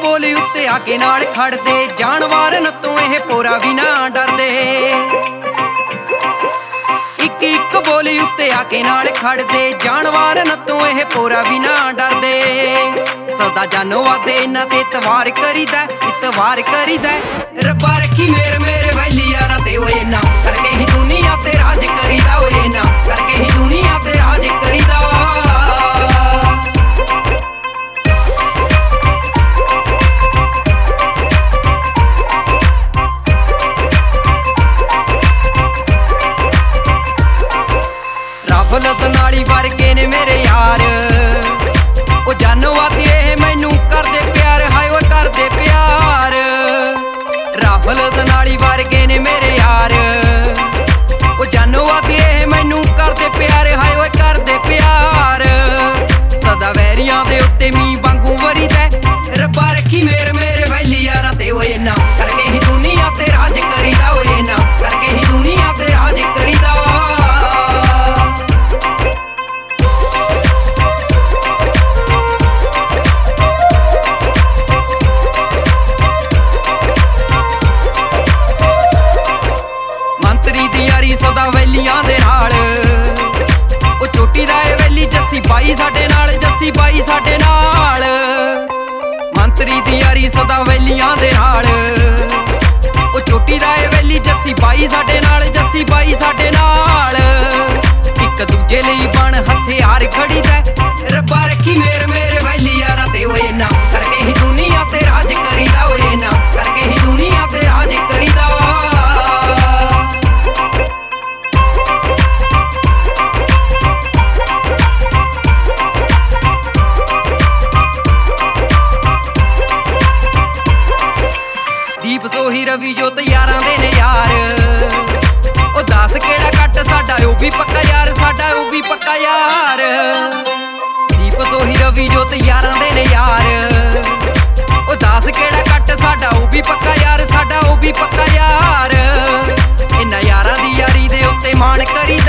ਬੋਲੀ ਉੱਤੇ ਆ ਕੇ ਨਾਲ ਖੜਦੇ, ਜਾਨਵਰ ਤੋਂ ਇਹ ਪੋਰਾ ਵੀ ਨਾ ਡਰਦੇ। ਇੱਕ ਇੱਕ ਬੋਲੀ ਉੱਤੇ ਆ ਕੇ ਨਾਲ ਖੜਦੇ, ਜਾਨਵਰ ਤੋਂ ਇਹ ਪੋਰਾ ਵੀ ਨਾ ਡਰਦੇ। ਸਦਾ ਜਾਨੋ ਵਾਦੇ ਇਹਨਾਂ ਤੇ ਇਤਵਾਰ ਕਰੀਦਾ, ਇਤਵਾਰ ਕਰੀਦਾ। ਰੱਬਾ ਰੱਖੀ ਮੇਰੇ ਵੈਲੀ ਯਾਰਾਂ ਤੇ ਓਏ ਨਾ ਕਰਕੇ ਹੀ ਦੁਨੀਆ ਤੇ ਰਾਜ ਕਰੀਦਾ, ਓਏ ਨਾ ਕਰਕੇ ਹੀ ਦੁਨੀਆ ਤੇ ਰਾਜ ਕਰੀਦਾ। ਬਲਦ ਨਾਲੀ ਵਰਗੇ ਨੇ ਮੇਰੇ ਯਾਰ, ਉਹ ਜਾਨੋ ਆਦੀ ਇਹ ਮੈਨੂੰ ਕਰਦੇ ਪਿਆਰ, ਹਾਏ ਓਏ ਕਰਦੇ ਪਿਆਰ। ਰਾਬਲਦ ਨਾਲੀ ਵਰਗੇ ਨੇ ਮੇਰੇ ਯਾਰ, ਉਹ ਜਾਨੋ ਆਦੀ ਇਹ ਮੈਨੂੰ ਕਰਦੇ ਪਿਆਰ, ਹਾਏ ਓਏ ਕਰਦੇ ਪਿਆਰ। ਸਦਾ ਵੈਰੀਆਂ ਦੇ ਉੱਤੇ ਮੀਂਹ ਵਾਂਗੂ ਵਰੀਦਾ, ਰੱਬਾ ਰੱਖੀ ਮੇਰੇ ਵੈਲੀ ਯਾਰਾਂ ਤੇ ਓਏ ਨਾ ਕਰਕੇ ਹੀ ਦੁਨੀਆ ਤੇ ਰਾਜ ਕਰੀਦਾ, ਓਏ ਨਾ ਕਰਕੇ ਹੀ ਦੁਨੀਆ ਤੇ ਰਾਜ ਕਰੀਦਾ। ਮੰਤਰੀ ਦੀ ਯਾਰੀ ਸਦਾ ਵੈਲੀਆਂ ਦੇ ਨਾਲ, ਉਹ ਚੋਟੀ ਦਾ ਏ ਵੈਲੀ ਜੱਸੀ ਬਾਈ ਸਾਡੇ ਨਾਲ, ਜੱਸੀ ਬਾਈ ਸਾਡੇ ਨਾਲ। ਮੰਤਰੀ ਦੀ ਯਾਰੀ ਸਦਾ ਵੈਲੀਆਂ ਦੇ ਨਾਲ, ਉਹ ਚੋਟੀ ਦਾ ਏ ਵੈਲੀ ਜੱਸੀ ਬਾਈ ਸਾਡੇ ਨਾਲ, ਜੱਸੀ ਬਾਈ ਸਾਡੇ ਨਾਲ। ਇੱਕ ਦੂਜੇ ਲਈ ਬਣ ਹਥਿਆਰ ਖੜੀਦਾ, ਰੱਬਾ ਰੱਖੀ ਮੇਰੇ ਵੈਲੀ ਯਾਰਾਂ ਤੇ ਓਏ ਨਾ ਕਰਕੇ ਹੀ ਦੁਨੀਆ ਤੇ ਰਾਜ ਕਰੀਦਾ, ਓਏ ਨਾ ਕਰਕੇ ਹੀ ਦੁਨੀਆ ਤੇ ਰਾਜ ਕਰੀਦਾ। ਦੀਪ ਸੋਹੀ ਰਵੀ ਜੋਤ ਯਾਰਾਂ ਦੇ ਨੇ ਯਾਰ, ਉਹ ਦੱਸ ਕਿਹੜਾ ਕੱਟ ਸਾਡਾ ਉਹ ਵੀ ਪੱਕਾ ਯਾਰ, ਸਾਡਾ ਉਹ ਵੀ ਪੱਕਾ ਯਾਰ। ਦੀਪ ਸੋਹੀ ਰਵੀ ਜੋਤ ਯਾਰਾਂ ਦੇ ਨੇ ਯਾਰ, ਉਹ ਦੱਸ ਕਿਹੜਾ ਕੱਟ ਸਾਡਾ ਉਹ ਵੀ ਪੱਕਾ ਯਾਰ, ਸਾਡਾ ਉਹ ਵੀ ਪੱਕਾ ਯਾਰ। ਇਹਨਾਂ ਯਾਰਾਂ ਦੀ ਯਾਰੀ ਦੇ ਉੱਤੇ ਮਾਣ ਕਰੀ